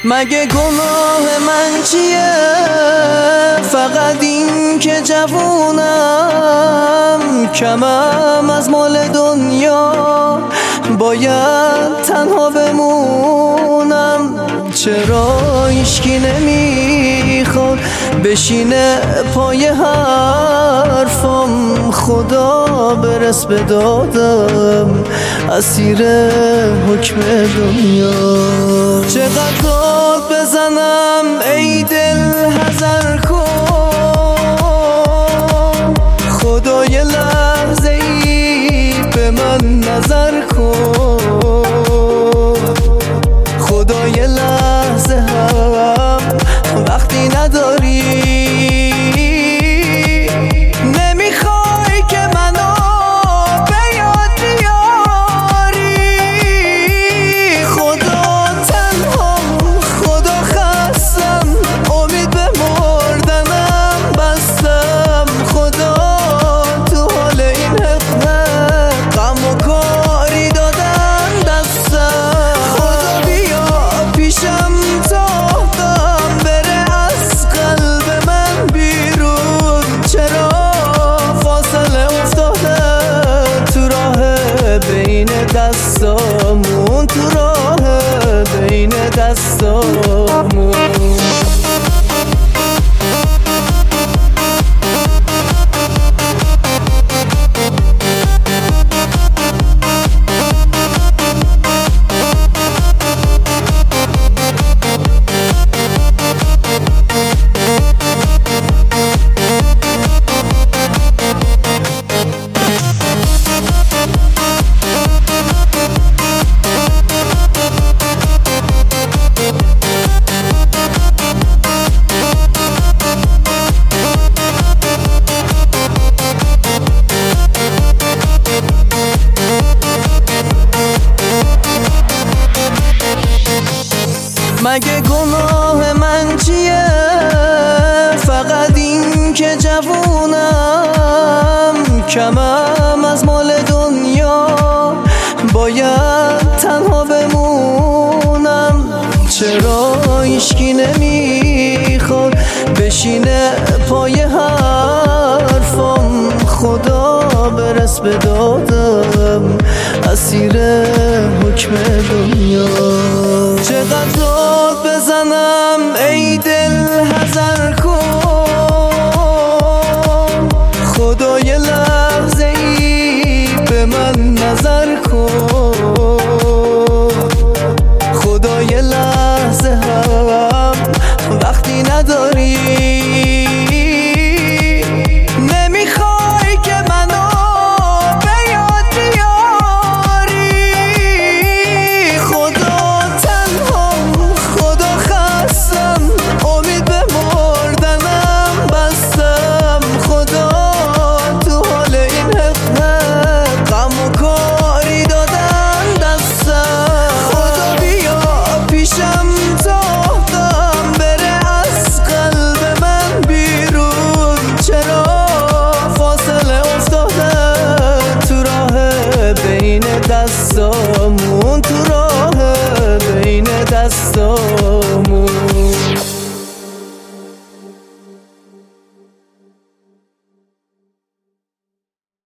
مگه گناه من چیه؟ فقط این که جوونم، کمم از مال دنیا، باید تنها بمونم. چرا هیچکی نمیخواد بشینه پای حرفم؟ خدا برس به دادم، اسیر حکم دنیا. چقدر داد بزنم ای دل حذر کن، خدا یه لحظه ای به من نظر کن. خدا یه لحظه هم وقتی نداری، نمیخوای که منو به یاد بیاری. خدا تنها، خدا خستم، امید به مردنم بستم. خدا تو حال این حقه غم و کاری دادن دستم. خدا بیا پیشم تا غم بره از قلب من بیرون. چرا فاصله افتاده تو راه بین دستامون، تو راه بین دستامون. مگه گناه من چیه؟ فقط این که جوونم، کمم از مال دنیا، باید تنها بمونم. چرا هیچکی نمیخواد بشینه پای حرفم؟ خدا برس به دادم، اسیر حکم دنیا. چقدر داد بزنم ای دل حذر کن، خدا یه لحظه ای به من نظر کن. خدا یه لحظه هم وقتی نداری، نمیخوای که منو به یاد بیاری. خدا تنها، خدا خستم، امید به مردنم بستم. خدا تو حال این حقه غم و کاری دادن دستم. خدا بیا پیشم تا غم بره از قلب من بیرون. چرا فاصله افتاده تو راه بین دستامون، تو راه بین دستامون.